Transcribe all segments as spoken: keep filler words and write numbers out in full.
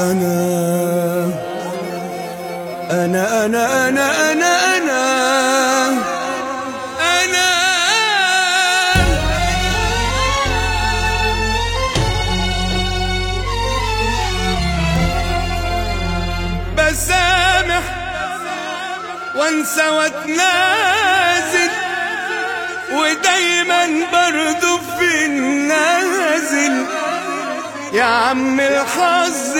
أنا أنا أنا أنا أنا أنا أنا بسامح وانسى واتنازل، ودايما برضو في النازل. يا عم الحظ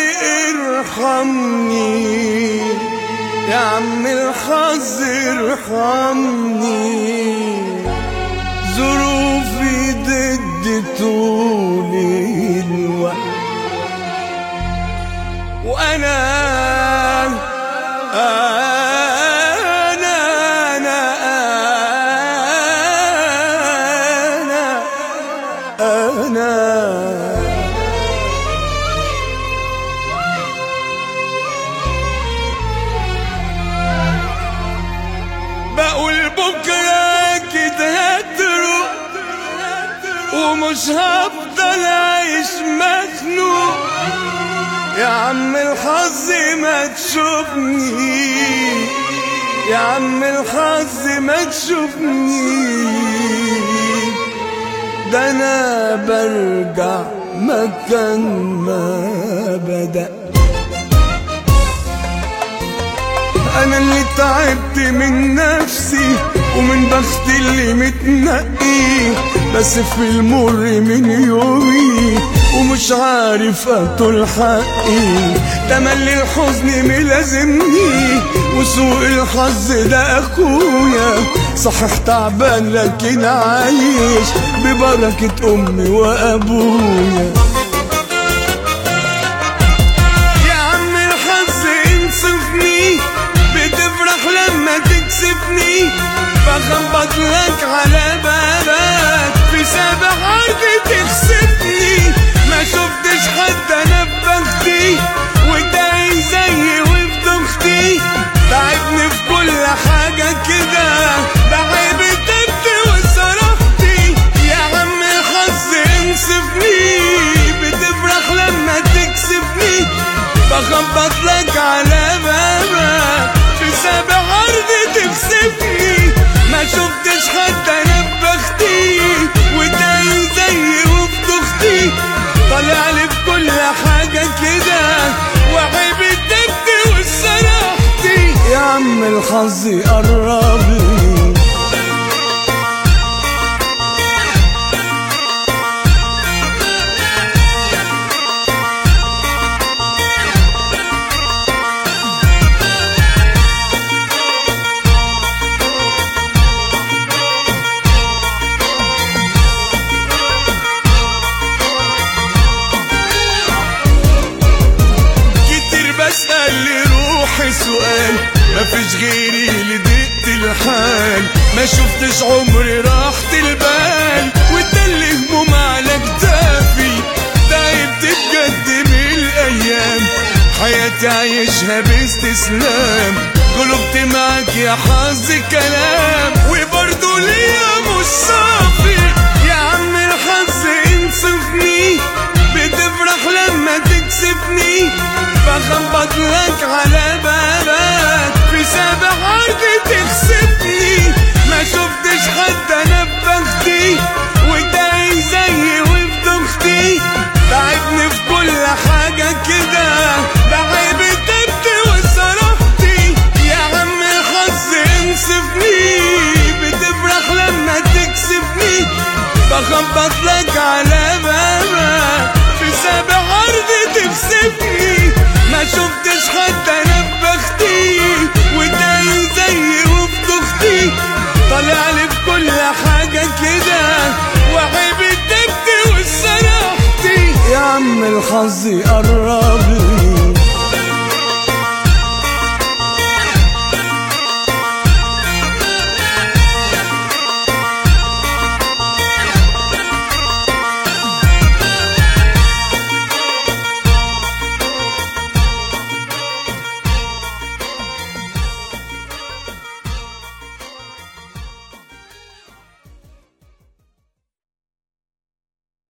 ارحمني، يا عم الحظ ارحمني، ظروفي ضد طول الوقت، وانا انا انا انا انا بقول بكرة كده هتروح، ومش هفضل عايش مخنوق. يا عم الحظ ما تشوفني، يا عم الحظ ما تشوفني، ده انا برجع مكان ما بدأ. أنا اللي تعبت من نفسي ومن بختي اللي متنقي، بس في المر من يومي ومش عارف أطول حقي. تملي الحزن ملازمني وسوء الحظ ده أخويا، صحيح تعبان لكن عايش ببركة أمي وأبويا. لما تكسبني بخبط لك على بابك، في سابع عرض تخسفني. ما شفتش حد انا ببختي وداي زيي وفي اختي، تعبني في كل حاجة كده بعيب الدب وصراحتي. يا عم الحظ انصفني، بتفرح لما تكسبني بخبط لك على بابك، في سابع عرض تكسفني. ما شفتش حد انا ببختي وداي زيي وفي اختي، طالع لي في كل حاجة كده وعيب الدب والصراحتي. يا عم الحظ قرب لي، سؤال مفيش غيري لدقت الحال. ما شفتش عمري راحت البال وده اللي هموم على كتافي. تعبت بجد من الايام، حياتي عايشها باستسلام. قلبت معاك يا حظ كلام وبرضه ليا مش صافي. يا عم الحظ انصفني، بتفرح لما تكسبني بخبط لك على بابك، في سابع عرض تخسفني. ما شفتش حد انا ببختي وداي زيي وفي اختي، تعبني في كل حاجة كده بعيب الدب وصراحتي. يا عم الحظ انصفني، بتفرح لما تكسبني بخبط لك على بابك، في سابع عرض تكسفني. ما شفتش حد انا ببختي وداي زيي وفي اختي، طالع لي في كل حاجة كده وعيب الدب والصراحتي. يا عم الحظ قرب